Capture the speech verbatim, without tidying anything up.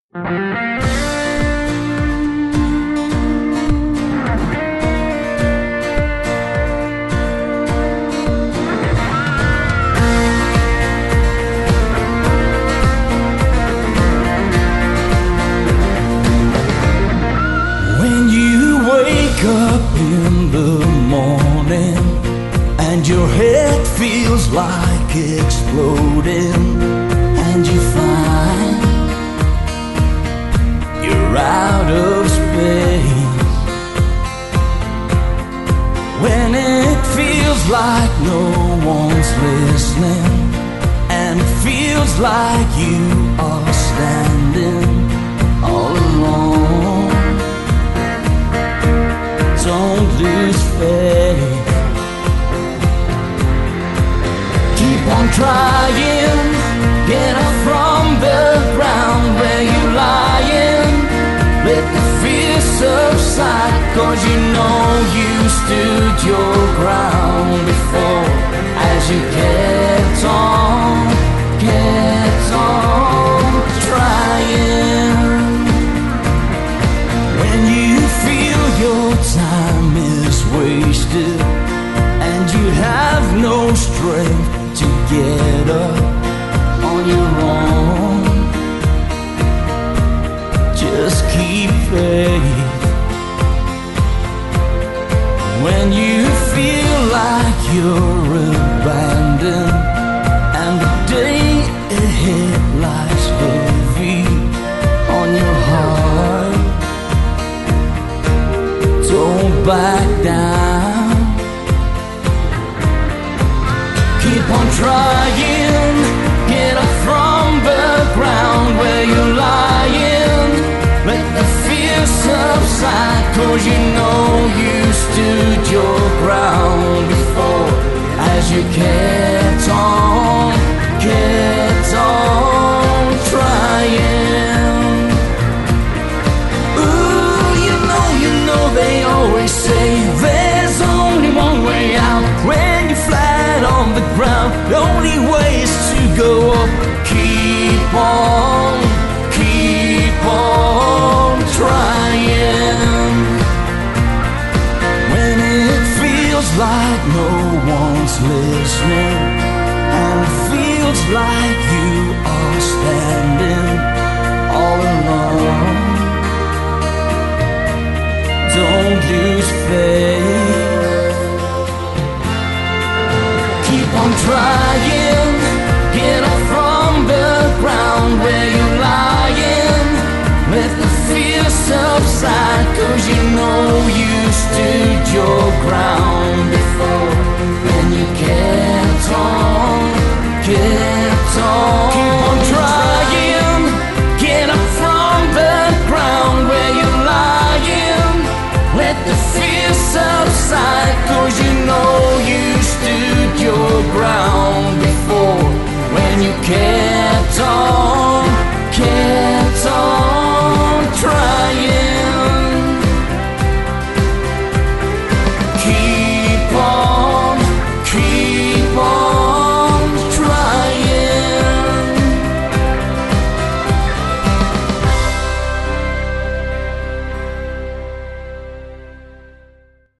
When you wake up in the morning and your head feels like exploding, and you find you're out of space, when it feels like no one's listening and it feels like you are standing all alone, don't lose faith. Keep on trying, get up from the ground where you're lying. Let the fear subside, cause you know you stood your ground before. As you kept on, kept on trying. When you feel your time is wasted and you have no strength to get up on your own, just keep faith. When you feel like you're abandoned and the day ahead lies heavy on your heart, don't back down. Keep on trying, get up from the ground where you're lying. Let the fear subside, cause you know you stood your ground before. As you kept on, kept on trying. Ooh, you know, you know they always say there's only one way out. When you're flat on the ground, the only way is to go up. Keep on, keep on trying. When it feels like no one's listening and it feels like you are standing all alone, don't lose faith. Keep on trying, get up from the ground where you're lying. Let the fear subside, cause you know you stood your ground